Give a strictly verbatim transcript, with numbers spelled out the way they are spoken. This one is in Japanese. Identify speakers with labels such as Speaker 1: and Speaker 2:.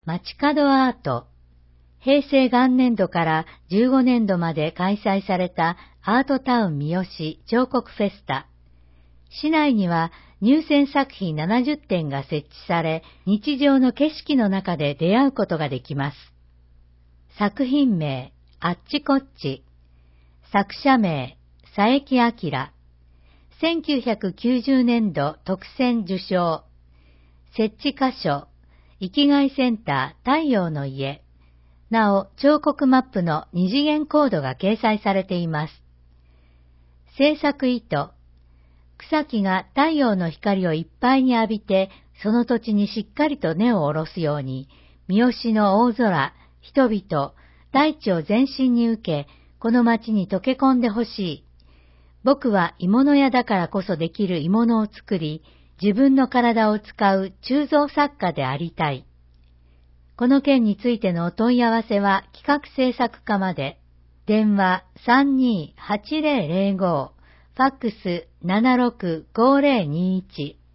Speaker 1: 街角アート。平成元年度からじゅうごねんどまで開催されたアートタウン三好彫刻フェスタ。市内には入選作品ななじゅってんが設置され、日常の景色の中で出会うことができます。作品名、あっちこっち。作者名、佐伯明。せんきゅうひゃくきゅうじゅうねんど特選受賞。設置箇所、生きがいセンター太陽の家。なお、彫刻マップの二次元コードが掲載されています。制作意図。草木が太陽の光をいっぱいに浴びて、その土地にしっかりと根を下ろすように、三好の大空、人々、大地を全身に受け、この町に溶け込んでほしい。僕は鋳物屋だからこそできる鋳物を作り、自分の体を使う鋳造作家でありたい。この件についてのお問い合わせは企画制作課まで。電話 さんにーはちぜろぜろご、ファックス ななろくごぜろにいち。